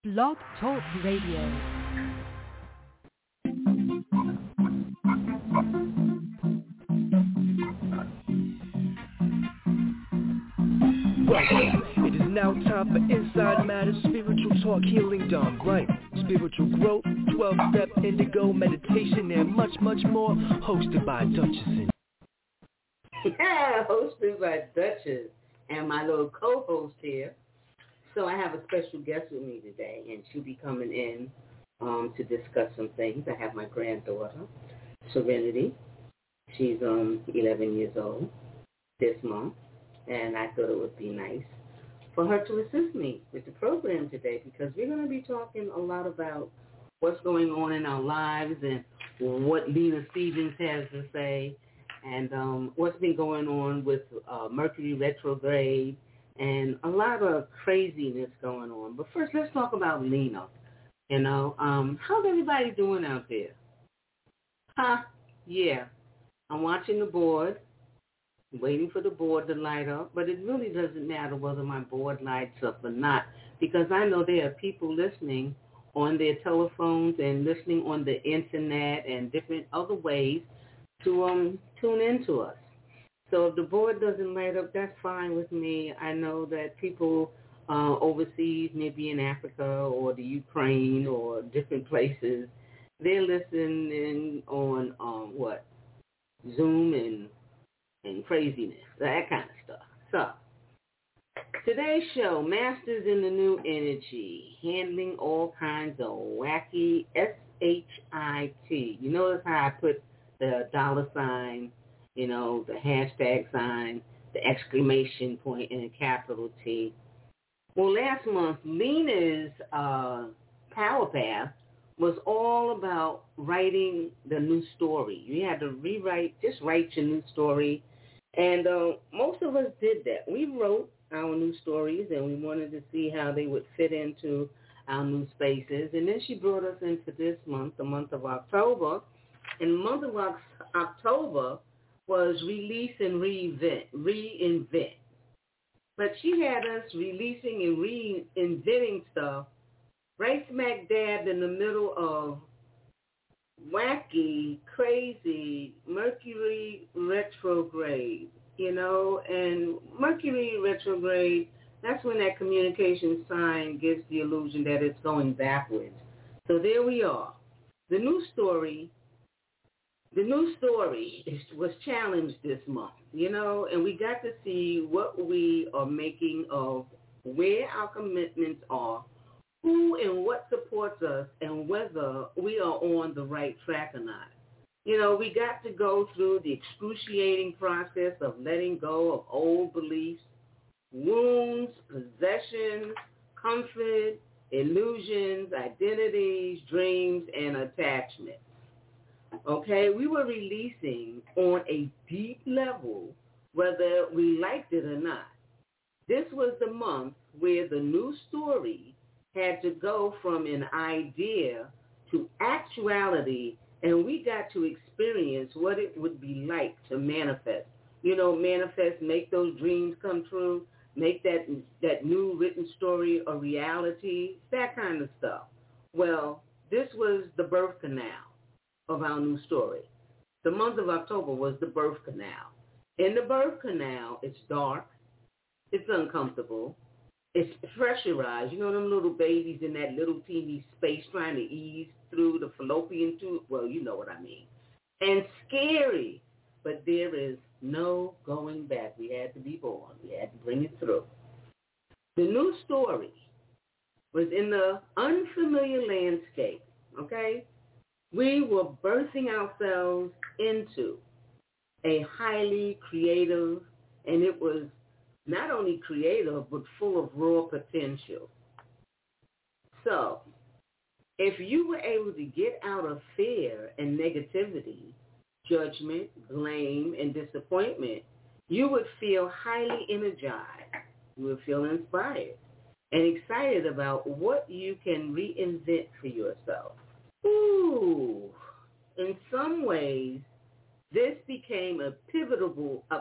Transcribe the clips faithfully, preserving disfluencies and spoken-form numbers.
Blog Talk Radio. It is now time for Inside Matters, Spiritual Talk, Healing done right. Spiritual growth, twelve-step indigo meditation, and much, much more, hosted by Duchess. Yeah, hosted by Duchess and my little co-host here. So I have a special guest with me today, and she'll be coming in um, to discuss some things. I have my granddaughter, Serenity. She's um, eleven years old this month, and I thought it would be nice for her to assist me with the program today, because we're going to be talking a lot about what's going on in our lives and what Lena Stevens has to say, and um, what's been going on with uh, Mercury retrograde, and a lot of craziness going on. But first, let's talk about Lena. You know, um, how's everybody doing out there? Huh? Yeah. I'm watching the board, waiting for the board to light up, but it really doesn't matter whether my board lights up or not, because I know there are people listening on their telephones and listening on the internet and different other ways to um tune into us. So if the board doesn't light up, that's fine with me. I know that people uh, overseas, maybe in Africa or the Ukraine or different places, they're listening on um, what? Zoom and and craziness, that kind of stuff. So today's show, Masters in the New Energy, handling all kinds of wacky S H I T. You notice how I put the dollar sign, you know, the hashtag sign, the exclamation point, and a capital T. Well, last month, Lena's uh, Power Path was all about writing the new story. You had to rewrite, just write your new story. And uh, most of us did that. We wrote our new stories, and we wanted to see how they would fit into our new spaces. And then she brought us into this month, the month of October. And the month of October was release and reinvent, reinvent. But she had us releasing and reinventing stuff right smack dab in the middle of wacky, crazy Mercury retrograde, you know, and Mercury retrograde, that's when that communication sign gives the illusion that it's going backwards. So there we are. The new story, the new story is, was challenged this month, you know, and we got to see what we are making of where our commitments are, who and what supports us, and whether we are on the right track or not. You know, we got to go through the excruciating process of letting go of old beliefs, wounds, possessions, comfort, illusions, identities, dreams, and attachments. Okay, we were releasing on a deep level, whether we liked it or not. This was the month where the new story had to go from an idea to actuality, and we got to experience what it would be like to manifest. You know, manifest, make those dreams come true, make that that new written story a reality, that kind of stuff. Well, this was the birth canal of our new story. The month of October was the birth canal. In the birth canal, it's dark, it's uncomfortable, it's pressurized. You know them little babies in that little teeny space trying to ease through the fallopian tube? Well, you know what I mean. And scary, but there is no going back. We had to be born. We had to bring it through. The new story was in the unfamiliar landscape, okay? We were birthing ourselves into a highly creative, and it was not only creative, but full of raw potential. So, if you were able to get out of fear and negativity, judgment, blame, and disappointment, you would feel highly energized. You would feel inspired and excited about what you can reinvent for yourself. Ooh, in some ways, this became a pivotal, a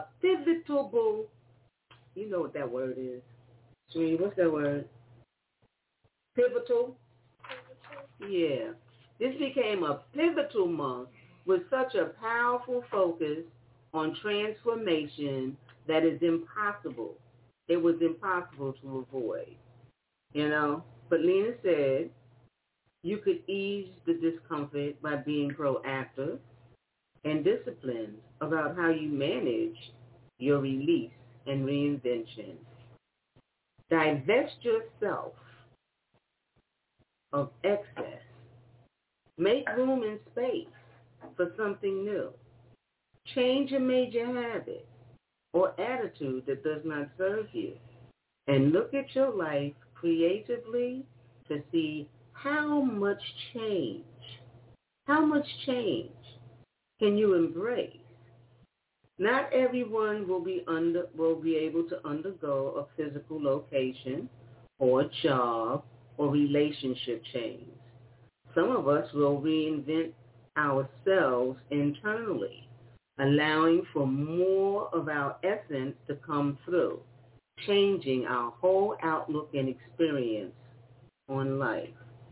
pivotal, you know what that word is. Sheree, what's that word? Pivotal? Yeah. This became a pivotal month with such a powerful focus on transformation that is impossible. It was impossible to avoid, you know. But Lena said you could ease the discomfort by being proactive and disciplined about how you manage your release and reinvention. Divest yourself of excess. Make room and space for something new. Change a major habit or attitude that does not serve you. And look at your life creatively to see how much change, how much change can you embrace. Not everyone will be under will be able to undergo a physical location or a job or relationship change. Some of us will reinvent ourselves internally, allowing for more of our essence to come through, changing our whole outlook and experience on life.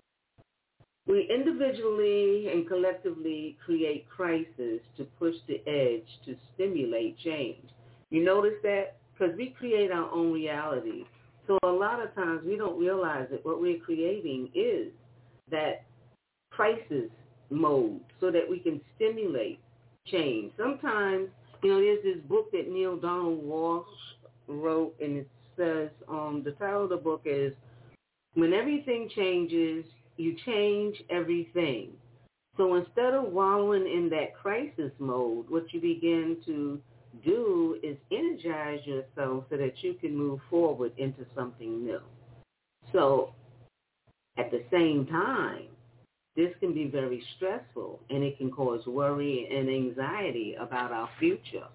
We individually and collectively create crises to push the edge to stimulate change. You notice that? Because we create our own reality. So a lot of times we don't realize that what we're creating is that crisis mode so that we can stimulate change. Sometimes, you know, there's this book that Neil Donald Walsh wrote, and it says, um, the title of the book is, When Everything Changes, You Change Everything. So instead of wallowing in that crisis mode, what you begin to do is energize yourself so that you can move forward into something new. So at the same time, this can be very stressful, and it can cause worry and anxiety about our future.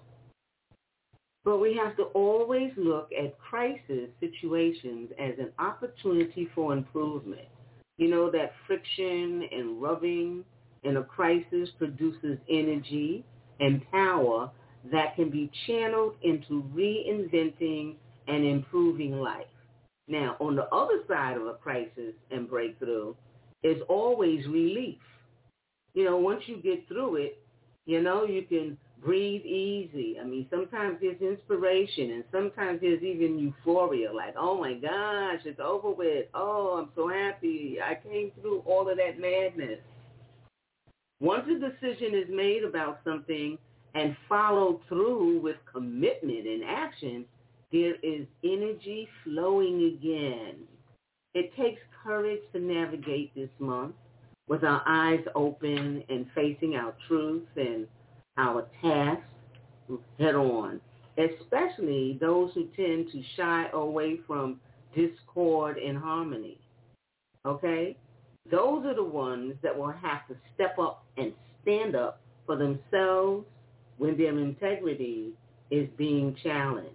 But we have to always look at crisis situations as an opportunity for improvement. You know that friction and rubbing in a crisis produces energy and power that can be channeled into reinventing and improving life. Now, on the other side of a crisis and breakthrough is always relief. You know, once you get through it, you know, you can breathe easy. I mean, sometimes there's inspiration, and sometimes there's even euphoria, like, oh, my gosh, it's over with. Oh, I'm so happy. I came through all of that madness. Once a decision is made about something and followed through with commitment and action, there is energy flowing again. It takes courage to navigate this month with our eyes open and facing our truth and our tasks head on, especially those who tend to shy away from discord and harmony. Okay? Those are the ones that will have to step up and stand up for themselves when their integrity is being challenged.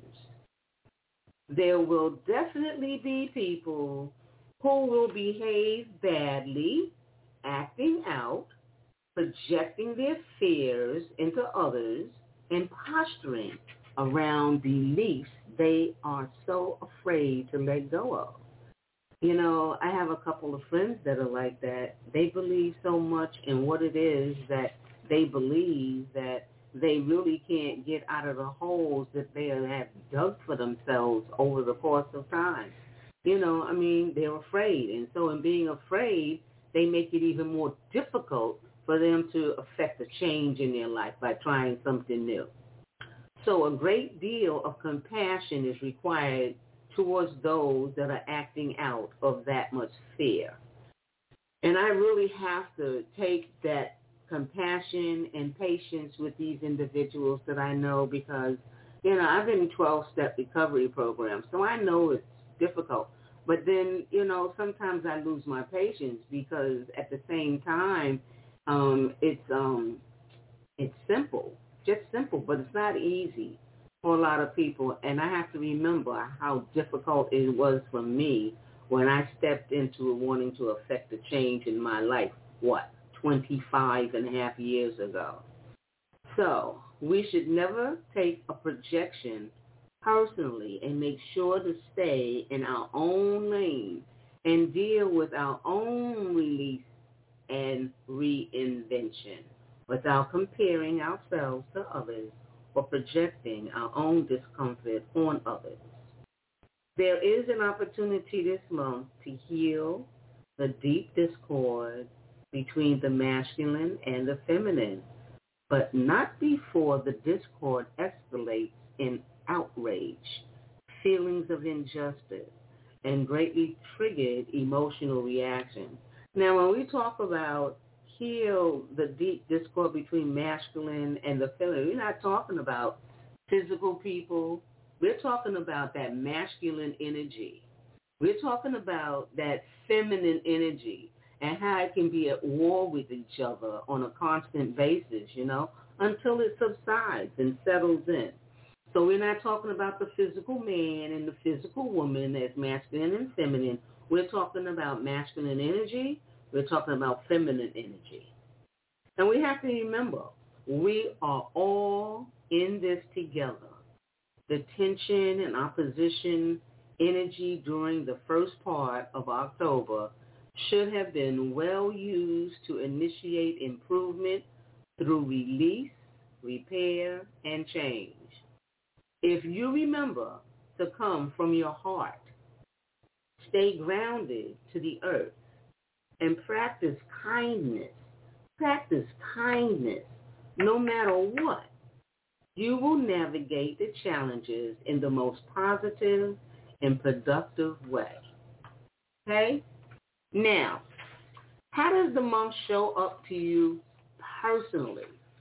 There will definitely be people who will behave badly, acting out, projecting their fears into others, and posturing around beliefs they are so afraid to let go of. You know, I have a couple of friends that are like that. They believe so much in what it is that they believe that they really can't get out of the holes that they have dug for themselves over the course of time. You know, I mean, they're afraid. And so in being afraid, they make it even more difficult for them to affect a change in their life by trying something new. So a great deal of compassion is required towards those that are acting out of that much fear. And I really have to take that compassion and patience with these individuals that I know because, you know, I've been in twelve-step recovery programs, so I know it's difficult. But then, you know, sometimes I lose my patience because at the same time, um, it's um, it's simple, just simple, but it's not easy for a lot of people. And I have to remember how difficult it was for me when I stepped into wanting to affect a change in my life, what, twenty-five and a half years ago. So we should never take a projection personally and make sure to stay in our own lane and deal with our own release and reinvention without comparing ourselves to others or projecting our own discomfort on others. There is an opportunity this month to heal the deep discord between the masculine and the feminine, but not before the discord escalates in outrage, feelings of injustice, and greatly triggered emotional reactions. Now, when we talk about heal the deep discord between masculine and the feminine, we're not talking about physical people. We're talking about that masculine energy. We're talking about that feminine energy and how it can be at war with each other on a constant basis, you know, until it subsides and settles in. So we're not talking about the physical man and the physical woman as masculine and feminine. We're talking about masculine energy. We're talking about feminine energy. And we have to remember, we are all in this together. The tension and opposition energy during the first part of October should have been well used to initiate improvement through release, repair, and change. If you remember to come from your heart, stay grounded to the earth, and practice kindness, practice kindness no matter what, you will navigate the challenges in the most positive and productive way. Okay? Now, how does the month show up to you personally?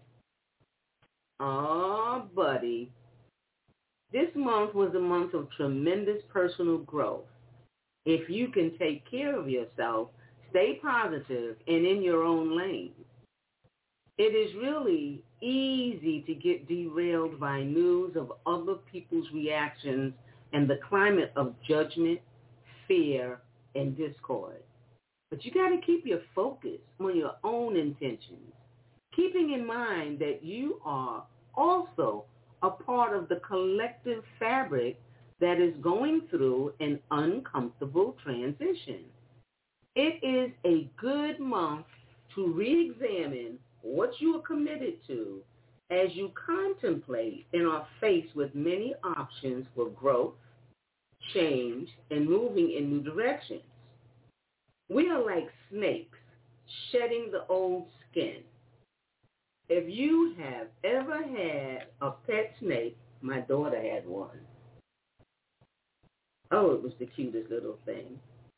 Oh, buddy. This month was a month of tremendous personal growth. If you can take care of yourself, stay positive and in your own lane. It is really easy to get derailed by news of other people's reactions and the climate of judgment, fear, and discord. But you got to keep your focus on your own intentions, keeping in mind that you are also a part of the collective fabric that is going through an uncomfortable transition. It is a good month to re-examine what you are committed to as you contemplate and are faced with many options for growth, change, and moving in new directions. We are like snakes shedding the old skin. If you have ever had a pet snake, my daughter had one. Oh, it was the cutest little thing.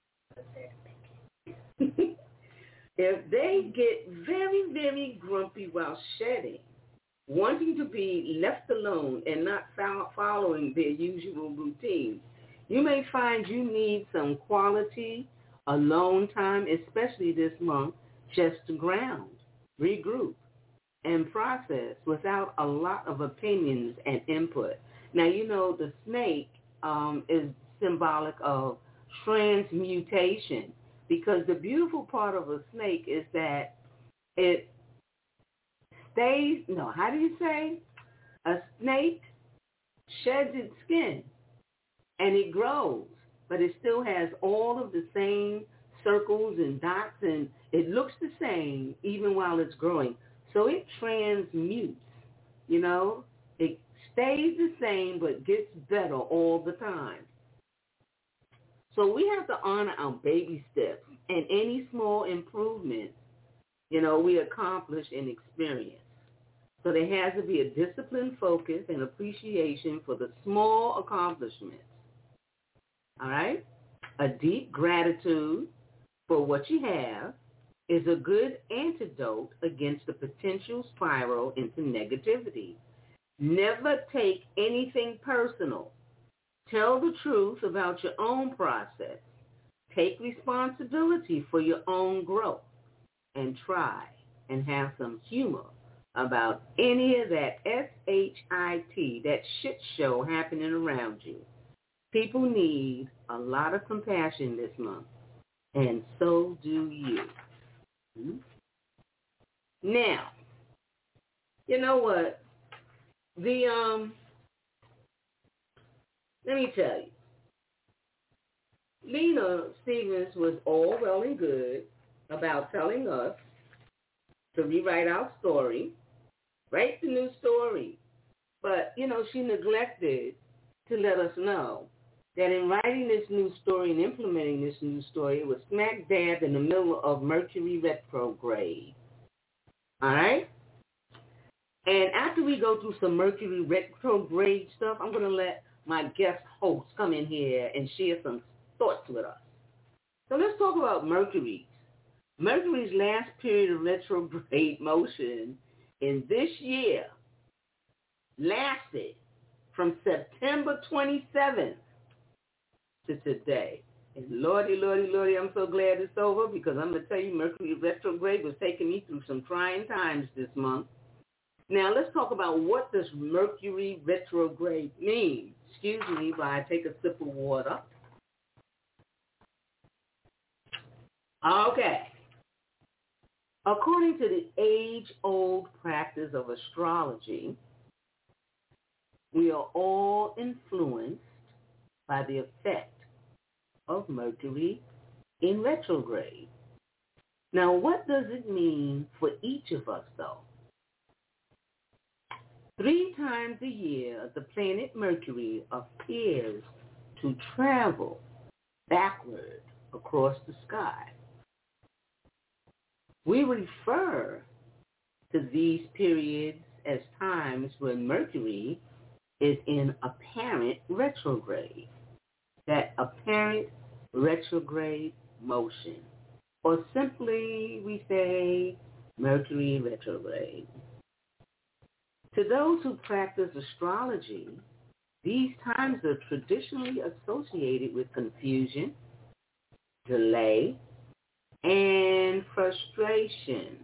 If they get very, very grumpy while shedding, wanting to be left alone and not following their usual routine, you may find you need some quality alone time, especially this month, just to ground, regroup, and process without a lot of opinions and input. Now, you know, the snake um, is symbolic of transmutation, because the beautiful part of a snake is that it stays, no, how do you say? A snake sheds its skin and it grows, but it still has all of the same circles and dots, and it looks the same even while it's growing. So it transmutes, you know. It stays the same but gets better all the time. So we have to honor our baby steps and any small improvements, you know, we accomplish and experience. So there has to be a disciplined focus and appreciation for the small accomplishments. All right? A deep gratitude for what you have is a good antidote against the potential spiral into negativity. Never take anything personal. Tell the truth about your own process. Take responsibility for your own growth. And try and have some humor about any of that S H I T, that shit show happening around you. People need a lot of compassion this month, and so do you. Hmm? Now, you know what? The, um, let me tell you. Lena Stevens was all well and good about telling us to rewrite our story, write the new story. But, you know, she neglected to let us know that in writing this new story and implementing this new story, it was smack dab in the middle of Mercury retrograde. All right? And after we go through some Mercury retrograde stuff, I'm going to let my guest host come in here and share some thoughts with us. So let's talk about Mercury. Mercury's last period of retrograde motion in this year lasted from September twenty-seventh to today. And lordy, lordy, lordy, I'm so glad it's over because I'm going to tell you Mercury retrograde was taking me through some trying times this month. Now, let's talk about what does Mercury retrograde mean. Excuse me while I take a sip of water. Okay. According to the age-old practice of astrology, we are all influenced by the effect of Mercury in retrograde. Now, what does it mean for each of us, though? Three times a year, the planet Mercury appears to travel backward across the sky. We refer to these periods as times when Mercury is in apparent retrograde, that apparent retrograde motion, or simply we say Mercury retrograde. To those who practice astrology, these times are traditionally associated with confusion, delay, and frustration.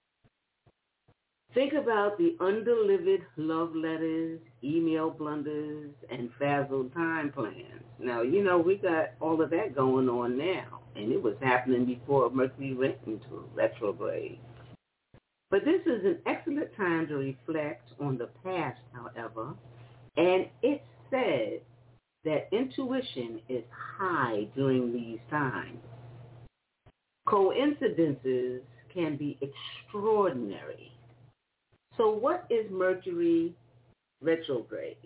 Think about the undelivered love letters, email blunders, and frazzled time plans. Now, you know, we got all of that going on now, and it was happening before Mercury went into retrograde. But this is an excellent time to reflect on the past, however, and it's said that intuition is high during these times. Coincidences can be extraordinary. So what is Mercury retrograde?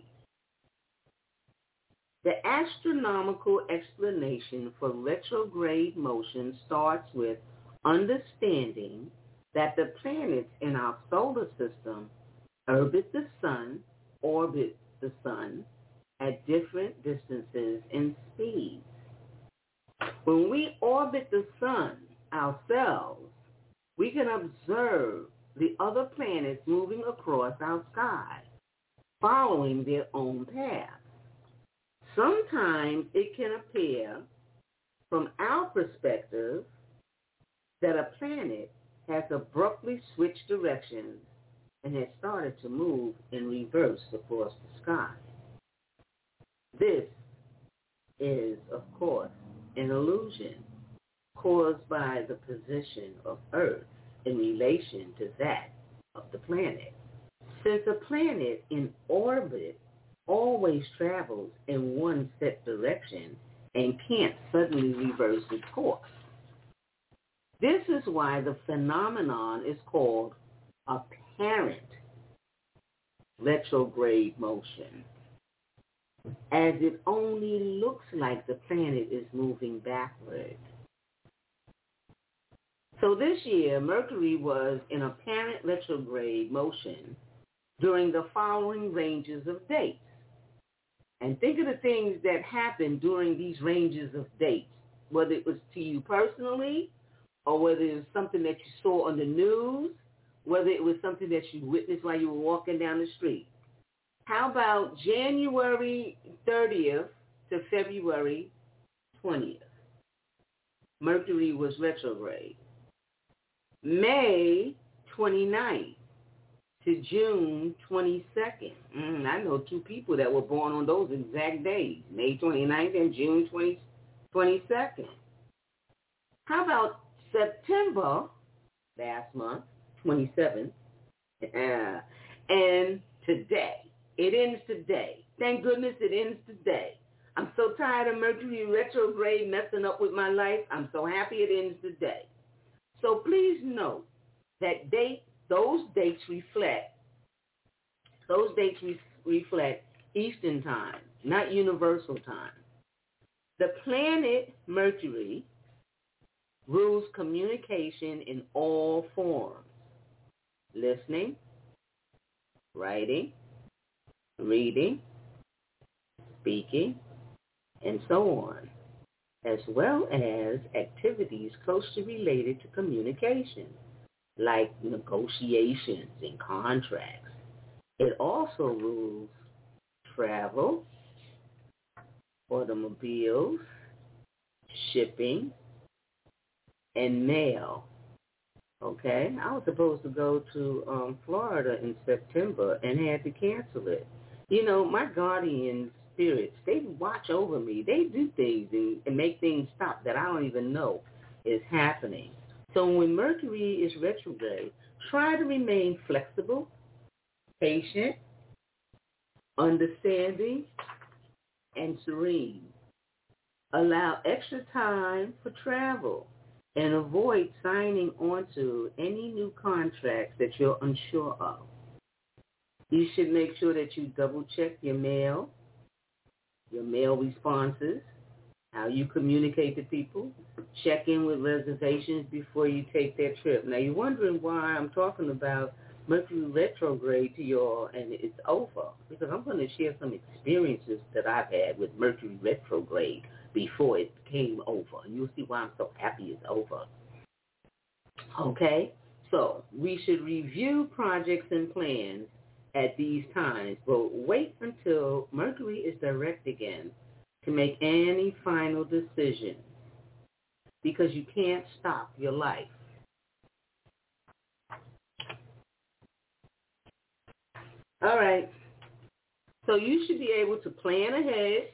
The astronomical explanation for retrograde motion starts with understanding that the planets in our solar system orbit the sun, orbit the sun at different distances and speeds. When we orbit the sun ourselves, we can observe the other planets moving across our sky, following their own path. Sometimes it can appear, from our perspective, that a planet has abruptly switched directions and has started to move in reverse across the sky. This is, of course, an illusion caused by the position of Earth in relation to that of the planet. Since a planet in orbit always travels in one set direction and can't suddenly reverse its course. This is why the phenomenon is called apparent retrograde motion, as it only looks like the planet is moving backward. So this year, Mercury was in apparent retrograde motion during the following ranges of dates. And think of the things that happened during these ranges of dates, whether it was to you personally, or whether it was something that you saw on the news, whether it was something that you witnessed while you were walking down the street. How about January thirtieth to February twentieth? Mercury was retrograde. May twenty-ninth to June twenty-second. Mm, I know two people that were born on those exact days, May twenty-ninth and June twenty-second. How about September, last month, twenty-seventh, uh, and today? It ends today. Thank goodness it ends today. I'm so tired of Mercury retrograde messing up with my life. I'm so happy it ends today. So please note that date, those dates reflect, those dates re- reflect Eastern time, not universal time. The planet Mercury rules communication in all forms: listening, writing, reading, speaking, and so on, as well as activities closely related to communication, like negotiations and contracts. It also rules travel, automobiles, shipping, and mail. Okay? I was supposed to go to um, Florida in September and had to cancel it. You know, my guardian spirits, they watch over me. They do things and, and make things stop that I don't even know is happening. So when Mercury is retrograde, try to remain flexible, patient, understanding, and serene. Allow extra time for travel and avoid signing onto any new contracts that you're unsure of. You should make sure that you double check your mail, your mail responses, how you communicate to people. Check in with reservations before you take that trip. Now, you're wondering why I'm talking about Mercury retrograde to y'all and it's over, because I'm going to share some experiences that I've had with Mercury retrograde before it came over. And you'll see why I'm so happy it's over. Okay? So we should review projects and plans at these times, but wait until Mercury is direct again to make any final decisions, because you can't stop your life. All right. So you should be able to plan ahead.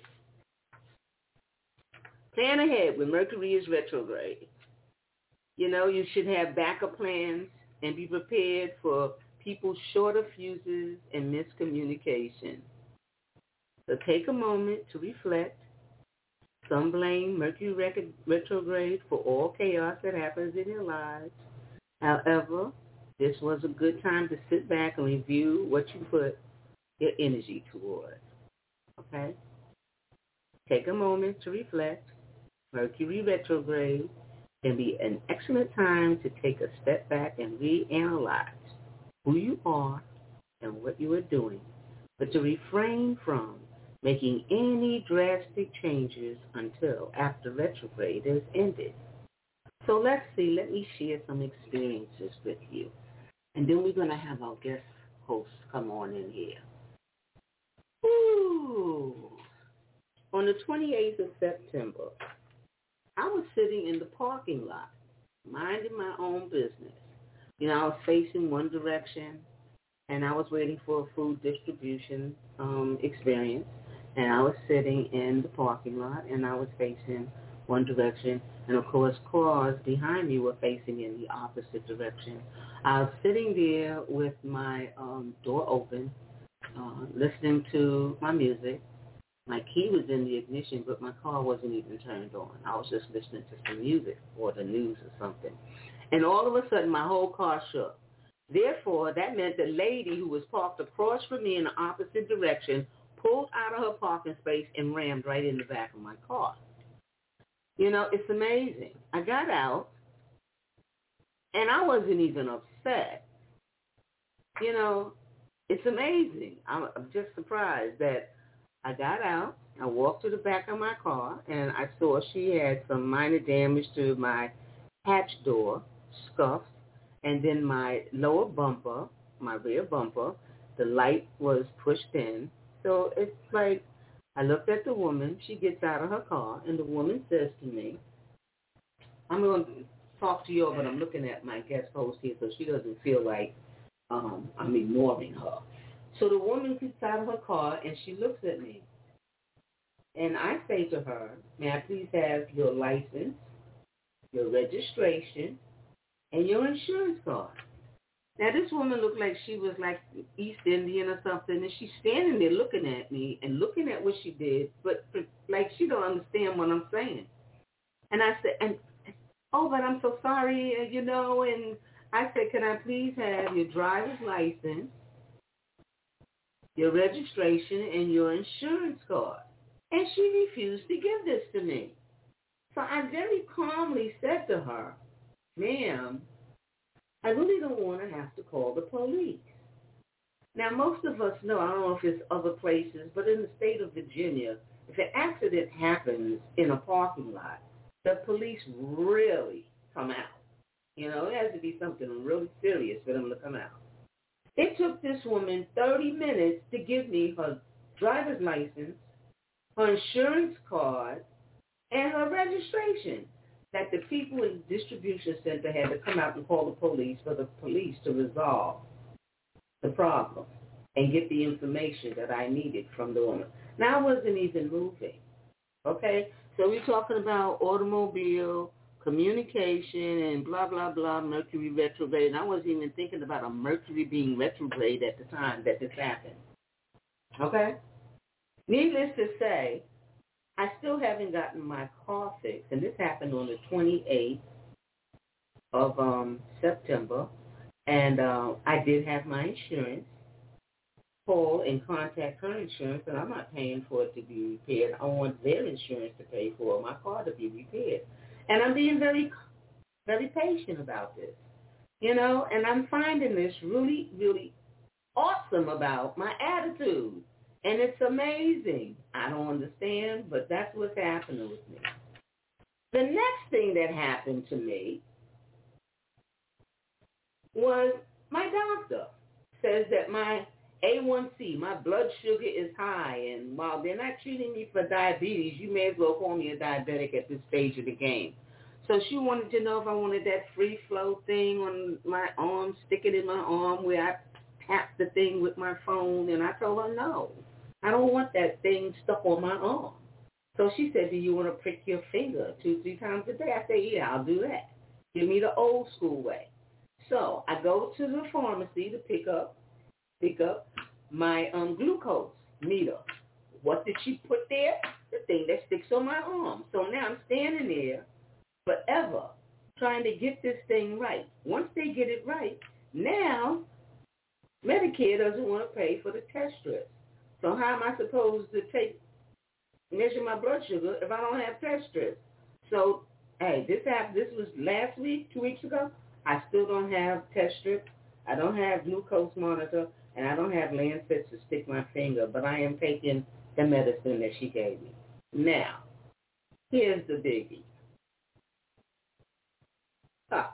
Plan ahead when Mercury is retrograde. You know, you should have backup plans and be prepared for people's shorter fuses and miscommunication. So take a moment to reflect. Some blame Mercury retrograde for all chaos that happens in their lives. However, this was a good time to sit back and review what you put your energy toward. Okay? Take a moment to reflect. Mercury retrograde can be an excellent time to take a step back and reanalyze who you are and what you are doing, but to refrain from making any drastic changes until after retrograde has ended. So let's see, let me share some experiences with you. And then we're going to have our guest host come on in here. Ooh. On the twenty-eighth of September, I was sitting in the parking lot, minding my own business. You know, I was facing one direction, and I was waiting for a food distribution um, experience. And I was sitting in the parking lot, and I was facing one direction. And, of course, cars behind me were facing in the opposite direction. I was sitting there with my um, door open, uh, listening to my music. My key was in the ignition, but my car wasn't even turned on. I was just listening to some music or the news or something. And all of a sudden, my whole car shook. Therefore, that meant the lady who was parked across from me in the opposite direction pulled out of her parking space and rammed right in the back of my car. You know, it's amazing. I got out, and I wasn't even upset. You know, it's amazing. I'm, I'm just surprised that I got out, I walked to the back of my car, and I saw she had some minor damage to my hatch door, scuffed, and then my lower bumper, my rear bumper, the light was pushed in. So it's like I looked at the woman. She gets out of her car, and the woman says to me, I'm going to talk to you, but I'm looking at my guest host here so she doesn't feel like um, I'm ignoring her. So the woman gets out of her car, and she looks at me. And I say to her, may I please have your license, your registration, and your insurance card? Now, this woman looked like she was like East Indian or something, and she's standing there looking at me and looking at what she did, but, but like she don't understand what I'm saying. And I said, and oh, but I'm so sorry, you know, and I said, can I please have your driver's license, your registration, and your insurance card? And she refused to give this to me. So I very calmly said to her, ma'am, I really don't want to have to call the police. Now, most of us know, I don't know if it's other places, but in the state of Virginia, if an accident happens in a parking lot, the police really come out. You know, it has to be something really serious for them to come out. It took this woman thirty minutes to give me her driver's license, her insurance card, and her registration, that the people in the distribution center had to come out and call the police for the police to resolve the problem and get the information that I needed from the woman. Now, I wasn't even moving, okay? So we're talking about automobile, communication, and blah, blah, blah, Mercury retrograde. And I wasn't even thinking about a Mercury being retrograde at the time that this happened, okay? Needless to say, I still haven't gotten my car fixed, and this happened on the twenty-eighth of um, September, and uh, I did have my insurance call and contact her insurance, and I'm not paying for it to be repaired. I want their insurance to pay for my car to be repaired, and I'm being very, very patient about this, you know, and I'm finding this really, really awesome about my attitude. And it's amazing. I don't understand, but that's what's happening with me. The next thing that happened to me was my doctor says that my A one C, my blood sugar is high, and while they're not treating me for diabetes, you may as well call me a diabetic at this stage of the game. So she wanted to know if I wanted that free flow thing on my arm, stick it in my arm where I tap the thing with my phone, and I told her no. I don't want that thing stuck on my arm. So she said, do you want to prick your finger two, three times a day? I said, yeah, I'll do that. Give me the old school way. So I go to the pharmacy to pick up pick up my um, glucose meter. What did she put there? The thing that sticks on my arm. So now I'm standing there forever trying to get this thing right. Once they get it right, now Medicare doesn't want to pay for the test strips. So how am I supposed to take measure my blood sugar if I don't have test strips? So, hey, this happened. This was last week, two weeks ago. I still don't have test strips. I don't have glucose monitor, and I don't have lancets to stick my finger, but I am taking the medicine that she gave me. Now, here's the biggie. Ah.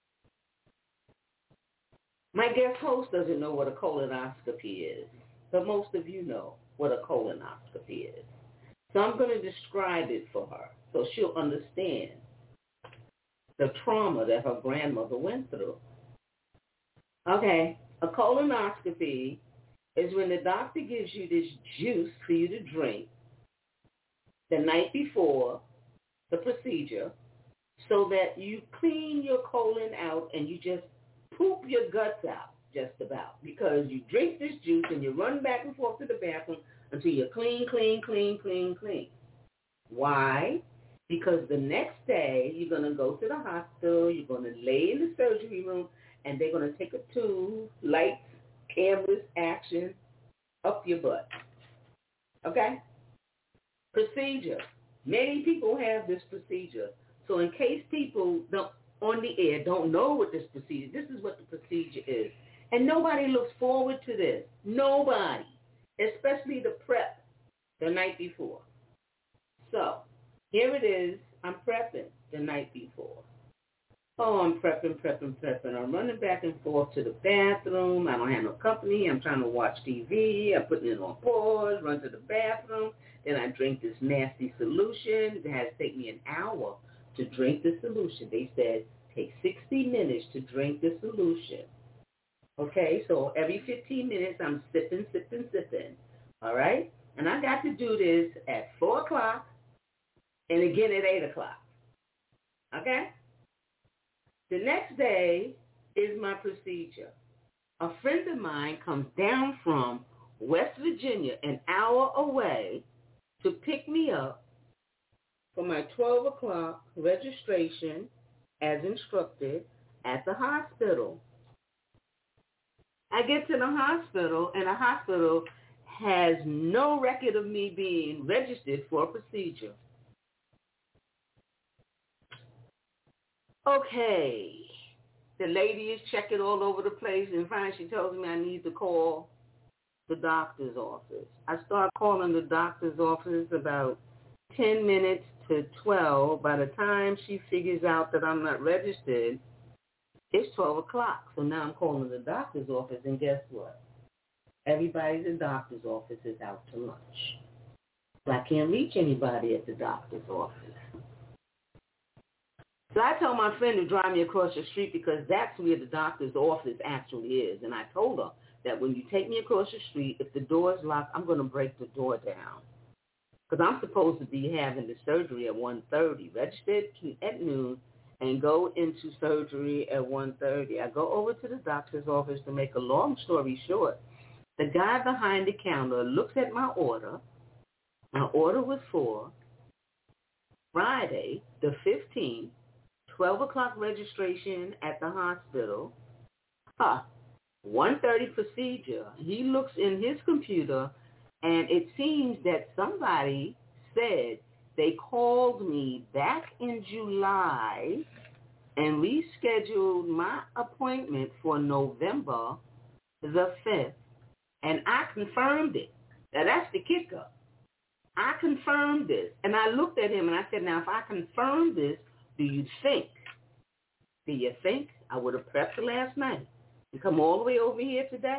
My guest host doesn't know what a colonoscopy is, but most of you know what a colonoscopy is. So I'm going to describe it for her so she'll understand the trauma that her grandmother went through. Okay, a colonoscopy is when the doctor gives you this juice for you to drink the night before the procedure so that you clean your colon out and you just poop your guts out just about, because you drink this juice and you run back and forth to the bathroom until you're clean, clean, clean, clean, clean. Why? Because the next day you're going to go to the hospital, you're going to lay in the surgery room, and they're going to take a tube, lights, cameras, action, up your butt. Okay? Procedure. Many people have this procedure. So in case people don't, on the air don't know what this procedure, this is what the procedure is. And nobody looks forward to this. Nobody. Especially the prep the night before. So here it is. I'm prepping the night before. Oh, I'm prepping, prepping, prepping. I'm running back and forth to the bathroom. I don't have no company. I'm trying to watch T V. I'm putting it on pause, run to the bathroom. Then I drink this nasty solution. It has to take me an hour to drink the solution. They said take sixty minutes to drink the solution. Okay, so every fifteen minutes I'm sipping, sipping, sipping. All right? And I got to do this at four o'clock and again at eight o'clock. Okay? The next day is my procedure. a friend of mine comes down from West Virginia, an hour away, to pick me up for my twelve o'clock registration as instructed at the hospital. I get to the hospital, and the hospital has no record of me being registered for a procedure. Okay. The lady is checking all over the place, and finally she tells me I need to call the doctor's office. I start calling the doctor's office about ten minutes to twelve. By the time she figures out that I'm not registered, it's twelve o'clock. So now I'm calling the doctor's office, and guess what? Everybody at the doctor's office is out to lunch. So I can't reach anybody at the doctor's office. So I told my friend to drive me across the street because that's where the doctor's office actually is. And I told her that when you take me across the street, if the door is locked, I'm going to break the door down. Because I'm supposed to be having the surgery at one thirty, registered at noon, and go into surgery at one thirty. I go over to the doctor's office. To make a long story short, the guy behind the counter looks at my order. My order was for Friday, the fifteenth, twelve o'clock registration at the hospital. Huh. one thirty procedure. He looks in his computer, and it seems that somebody said they called me back in July and rescheduled my appointment for November the fifth. And I confirmed it. Now, that's the kicker. I confirmed this. And I looked at him and I said, now, if I confirm this, do you think, do you think I would have prepped last night and come all the way over here today?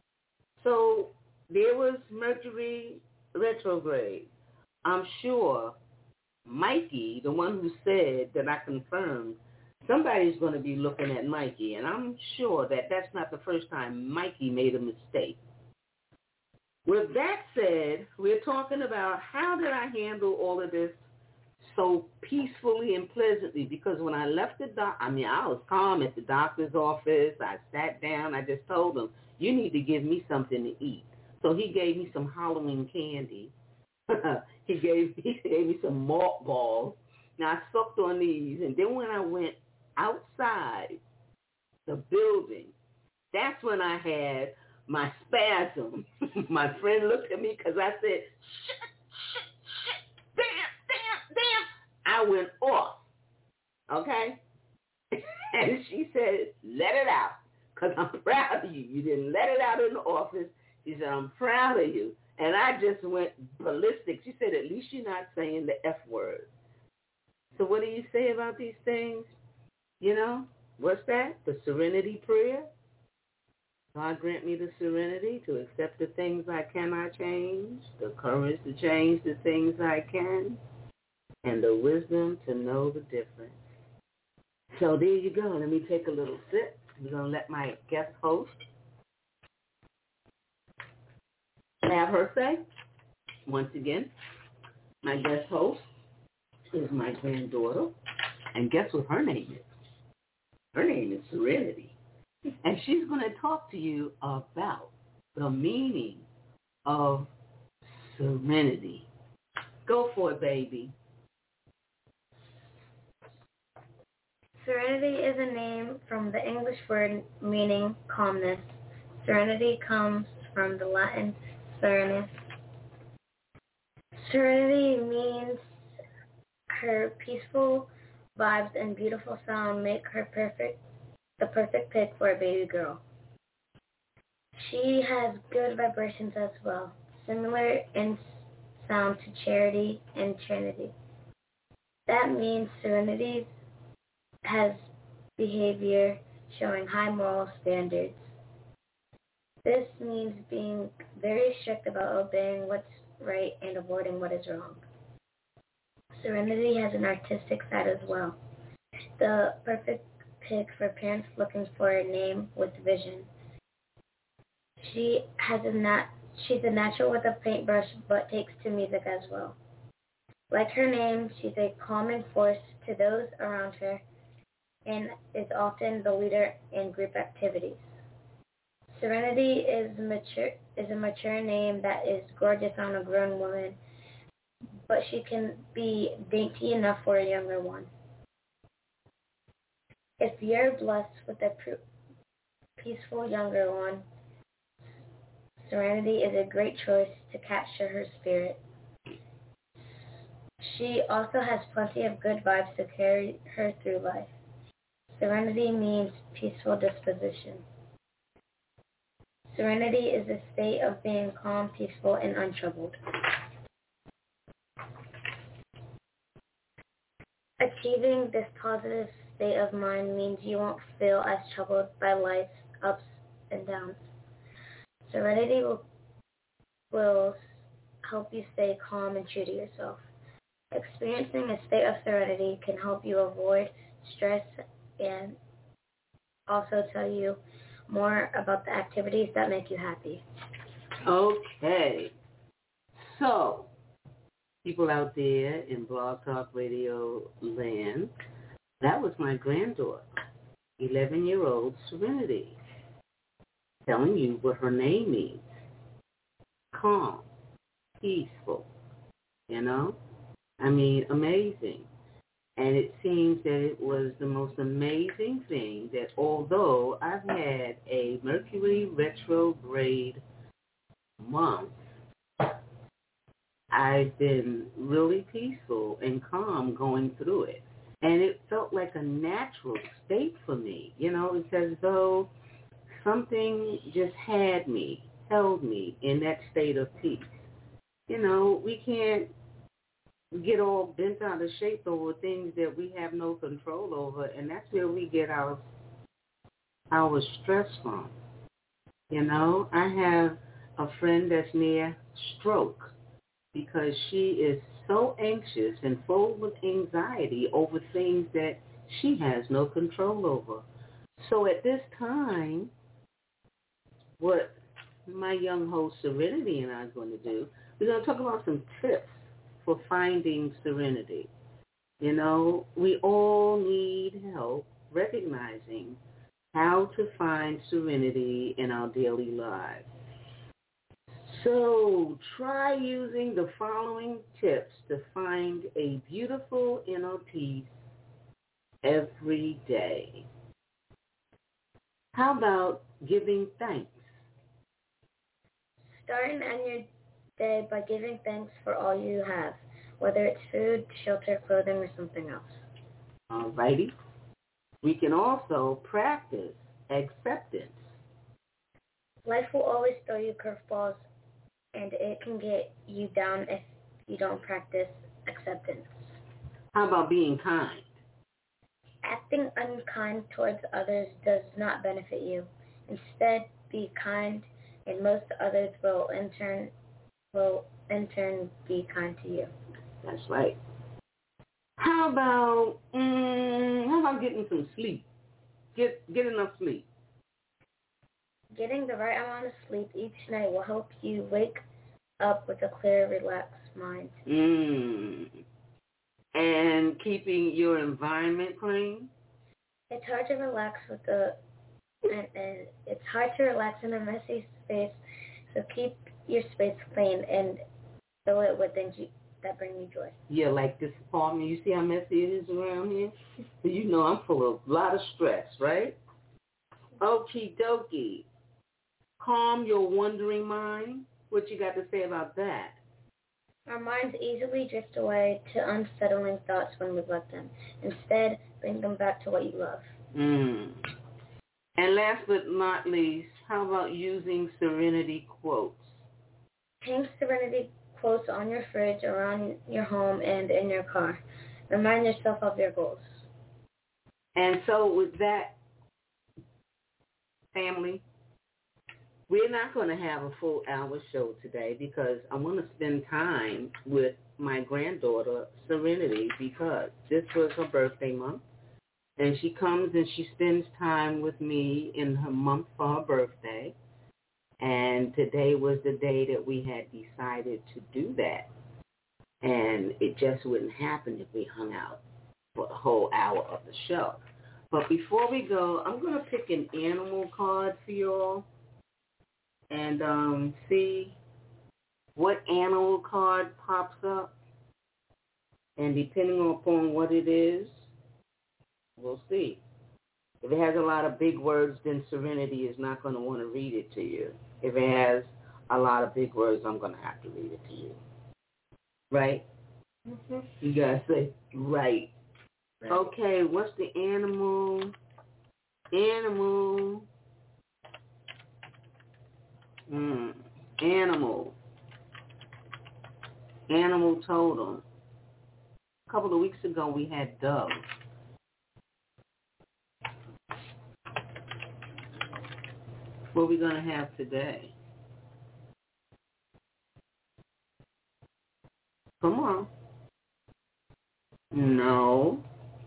So there was Mercury retrograde. I'm sure Mikey, the one who said that I confirmed, somebody's going to be looking at Mikey. And I'm sure that that's not the first time Mikey made a mistake. With that said, we're talking about how did I handle all of this so peacefully and pleasantly, because when I left the doc, I mean, I was calm at the doctor's office. I sat down. I just told him, you need to give me something to eat. So he gave me some Halloween candy. he gave he gave me some malt balls. Now, I sucked on these, and then when I went outside the building, that's when I had my spasm. My friend looked at me because I said, shit, shit, shit, damn, damn, damn. I went off, okay? And she said, let it out because I'm proud of you. You didn't let it out in the office. She said, I'm proud of you. And I just went ballistic. She said, at least you're not saying the F word. So what do you say about these things? You know, what's that? The serenity prayer? God grant me the serenity to accept the things I cannot change, the courage to change the things I can, and the wisdom to know the difference. So there you go. Let me take a little sip. We're going to let my guest host have her say. Once again, my guest host is my granddaughter, and guess what her name is? Her name is Serenity. And she's going to talk to you about the meaning of serenity. Go for it, baby. Serenity is a name from the English word meaning calmness. Serenity comes from the Latin serenus. Serenity means her peaceful vibes and beautiful sound make her perfect. the perfect pick for a baby girl. She has good vibrations as well, similar in sound to Charity and Trinity. That means Serenity has behavior showing high moral standards. This means being very strict about obeying what's right and avoiding what is wrong. Serenity has an artistic side as well. The perfect pick for parents looking for a name with vision. She has a nat- she's a natural with a paintbrush, but takes to music as well. Like her name, she's a calming force to those around her and is often the leader in group activities. Serenity is mature is a mature name that is gorgeous on a grown woman, but she can be dainty enough for a younger one. If you're blessed with a peaceful younger one, Serenity is a great choice to capture her spirit. She also has plenty of good vibes to carry her through life. Serenity means peaceful disposition. Serenity is a state of being calm, peaceful, and untroubled. Achieving this positive state of mind means you won't feel as troubled by life's ups and downs. Serenity will, will help you stay calm and true to yourself. Experiencing a state of serenity can help you avoid stress and also tell you more about the activities that make you happy. Okay. So, people out there in Blog Talk Radio land, that was my granddaughter, eleven-year-old Serenity, telling you what her name means. Calm, peaceful, you know? I mean, amazing. And it seems that it was the most amazing thing that although I've had a Mercury retrograde month, I've been really peaceful and calm going through it. And it felt like a natural state for me. You know, it's as though something just had me, held me in that state of peace. You know, we can't get all bent out of shape over things that we have no control over, and that's where we get our our stress from. You know, I have a friend that's near stroke because she is so anxious and full with anxiety over things that she has no control over. So at this time, what my young host Serenity and I are going to do, we're going to talk about some tips for finding serenity. You know, we all need help recognizing how to find serenity in our daily lives. So try using the following tips to find a beautiful inner peace every day. How about giving thanks? Starting on your day by giving thanks for all you have, whether it's food, shelter, clothing, or something else. All righty. We can also practice acceptance. Life will always throw you curveballs, and it can get you down if you don't practice acceptance. How about being kind? Acting unkind towards others does not benefit you. Instead, be kind, and most others will in turn will in turn be kind to you. That's right. How about mm, how about getting some sleep? Get get enough sleep. Getting the right amount of sleep each night will help you wake up with a clear, relaxed mind. Mm. And keeping your environment clean. It's hard to relax with the and, and it's hard to relax in a messy space. So keep your space clean and fill it with things you, that bring you joy. Yeah, like this apartment. You see how messy it is around here? So you know I'm full of a lot of stress, right? Okie dokie. Calm your wandering mind. What you got to say about that? Our minds easily drift away to unsettling thoughts when we let them. Instead, bring them back to what you love. Mm. And last but not least, how about using serenity quotes? Hang serenity quotes on your fridge, around your home, and in your car. Remind yourself of your goals. And so with that, family, we're not going to have a full hour show today because I want to spend time with my granddaughter, Serenity, because this was her birthday month. And she comes and she spends time with me in her month for her birthday. And today was the day that we had decided to do that. And it just wouldn't happen if we hung out for the whole hour of the show. But before we go, I'm going to pick an animal card for you all. and um, see what animal card pops up. And depending upon what it is, we'll see. If it has a lot of big words, then Serenity is not going to want to read it to you. If it has a lot of big words, I'm going to have to read it to you. Right? Mm-hmm. You got to say, right. right. Okay, what's the animal? Animal. Mm. Animal. Animal totem. A couple of weeks ago, we had doves. What are we going to have today? Come on. No.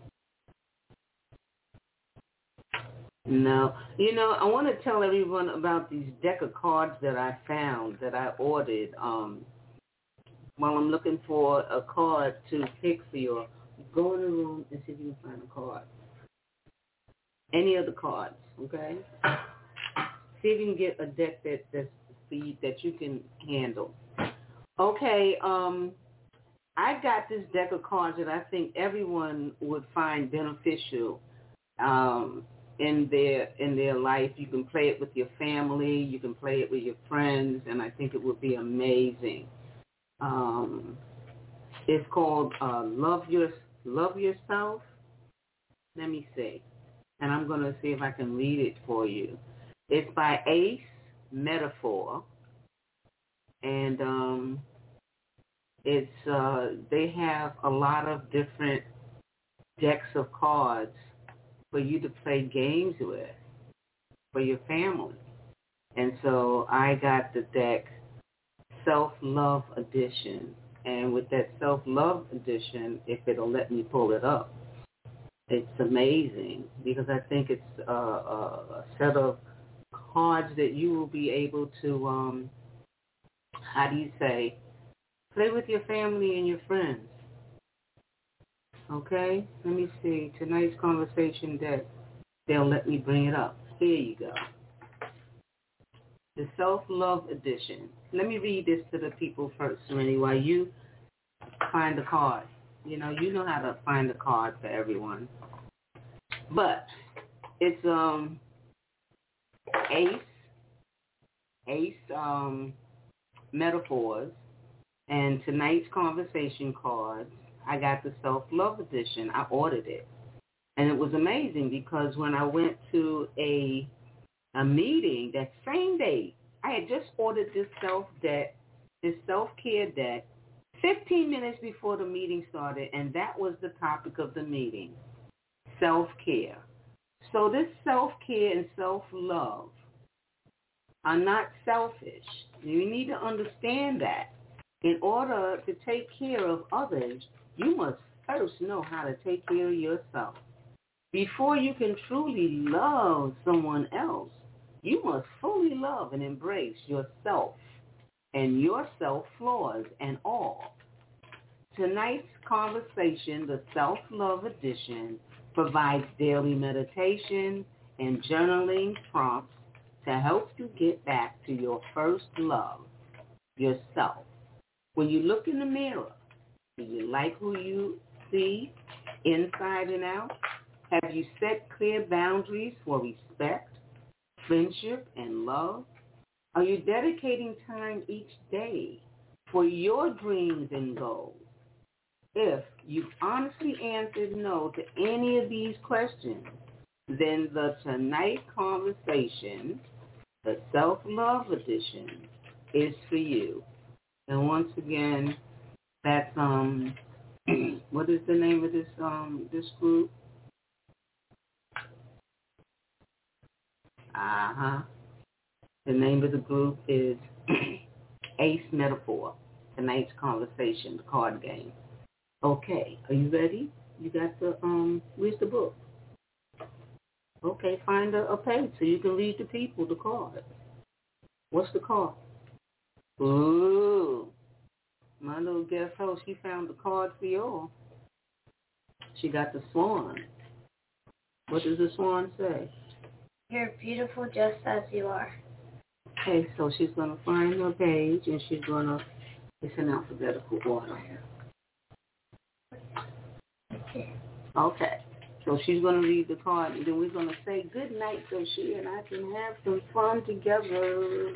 No. You know, I want to tell everyone about these deck of cards that I found, that I ordered um, while I'm looking for a card to pick for you. Go in the room and see if you can find a card. Any of the cards, okay? See if you can get a deck that that's for you, that you can handle. Okay, um, I got this deck of cards that I think everyone would find beneficial um, in their in their life. You can play it with your family, you can play it with your friends, and I think it would be amazing. Um, it's called uh, Love Your Love Yourself. Let me see, and I'm going to see if I can read it for you. It's by Ace Metaphor, and um, it's uh, they have a lot of different decks of cards for you to play games with for your family. And so I got the deck Self-Love Edition, and with that Self-Love Edition, if it'll let me pull it up, it's amazing because I think it's uh, a set of cards that you will be able to, um, how do you say, play with your family and your friends. Okay? Let me see. Tonight's conversation deck, they'll let me bring it up. Here you go. The Self-Love Edition. Let me read this to the people first, Serenity, while you find the card. You know, you know how to find the card for everyone. But it's um Ace, Ace um, Metaphors, and tonight's conversation cards. I got the Self-Love Edition. I ordered it. And it was amazing because when I went to a a meeting that same day, I had just ordered this self deck, this self-care deck, fifteen minutes before the meeting started, and that was the topic of the meeting, self-care. So this self-care and self-love are not selfish. You need to understand that. In order to take care of others, you must first know how to take care of yourself. Before you can truly love someone else, you must fully love and embrace yourself and your self-flaws and all. Tonight's conversation, the Self-Love Edition, provides daily meditation and journaling prompts to help you get back to your first love, yourself. When you look in the mirror, do you like who you see inside and out? Have you set clear boundaries for respect, friendship, and love? Are you dedicating time each day for your dreams and goals? If you've honestly answered no to any of these questions, then the Tonight Conversation, the Self-Love Edition, is for you. And once again, that's, um, what is the name of this um this group? Uh-huh. The name of the group is Ace Metaphor, Tonight's Conversation, the card game. Okay, are you ready? You got the, um, where's the book? Okay, find a, a page so you can read the people the card. What's the card? Ooh, my little guest host, she found the card for you. She got the swan. What does the swan say? You're beautiful just as you are. Okay, so she's going to find her page, and she's going to, it's in alphabetical order. Okay, so she's going to read the card, and then we're going to say good night so she and I can have some fun together.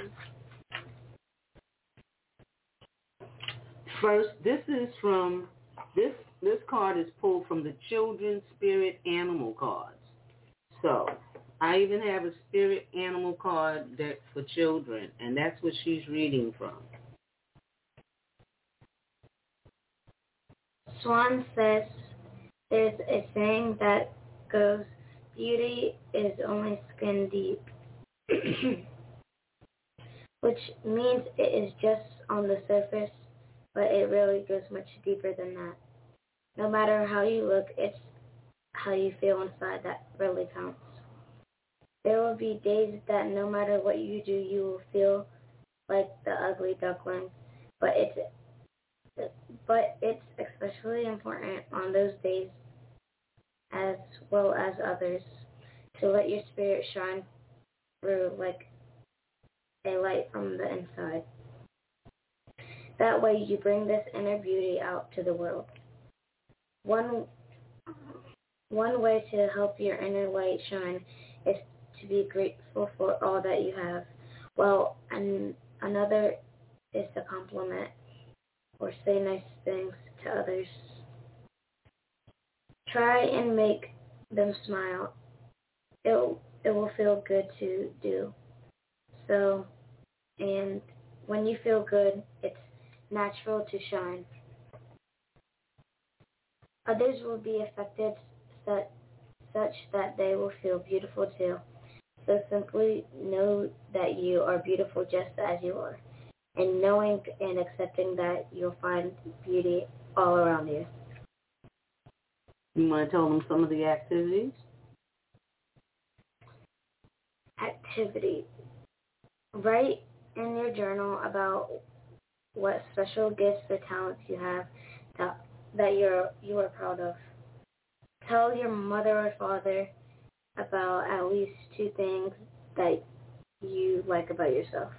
First, this is from, this this card is pulled from the Children's Spirit Animal cards. So, I even have a spirit animal card that for children, and that's what she's reading from. Swan says there's a saying that goes, beauty is only skin deep, which means it is just on the surface, but it really goes much deeper than that. No matter how you look, it's how you feel inside that really counts. There will be days that no matter what you do, you will feel like the ugly duckling, but it's but it's especially important on those days as well as others to let your spirit shine through like a light from the inside. That way you bring this inner beauty out to the world. One one way to help your inner light shine is to be grateful for all that you have. Well, and another is to compliment or say nice things to others. Try and make them smile. It it will feel good to do so, and when you feel good, it's natural to shine. Others will be affected such, such that they will feel beautiful too. So simply know that you are beautiful just as you are, and knowing and accepting that you'll find beauty all around you. You want to tell them some of the activities? Activity. Write in your journal about what special gifts or talents you have that, that you're you are proud of. Tell your mother or father about at least two things that you like about yourself.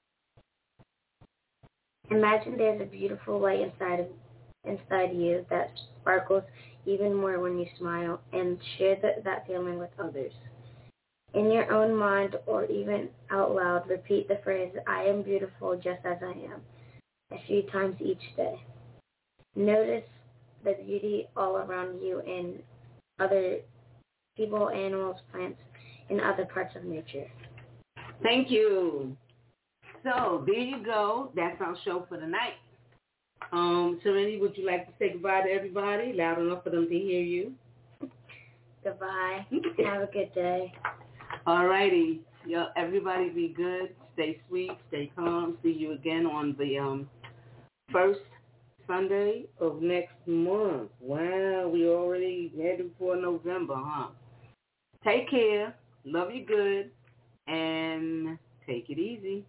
Imagine there's a beautiful light inside of, inside you that sparkles even more when you smile, and share the, that feeling with others. In your own mind or even out loud, repeat the phrase, I am beautiful just as I am, a few times each day. Notice the beauty all around you in other people, animals, plants, and other parts of nature. Thank you. So there you go. That's our show for tonight. Um, Serenity, would you like to say goodbye to everybody? Loud enough for them to hear you. Goodbye. Have a good day. All righty. Yo, everybody be good. Stay sweet. Stay calm. See you again on the um, first Sunday of next month. Wow, we already headed for November, huh? Take care. Love you good. And take it easy.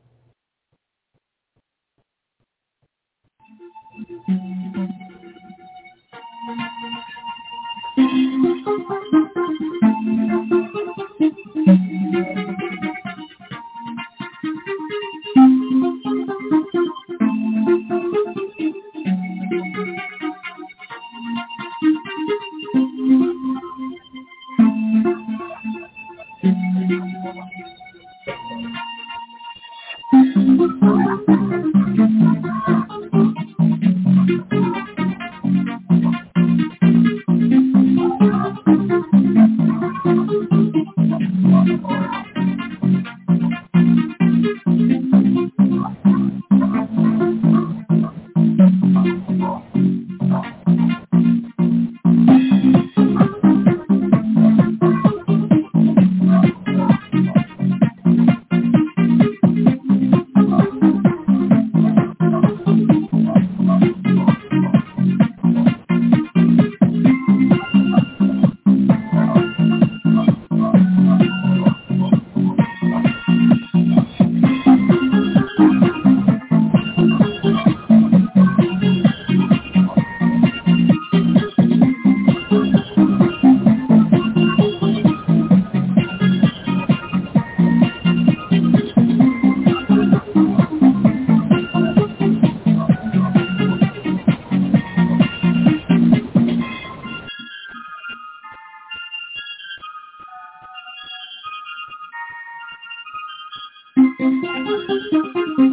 Thank you.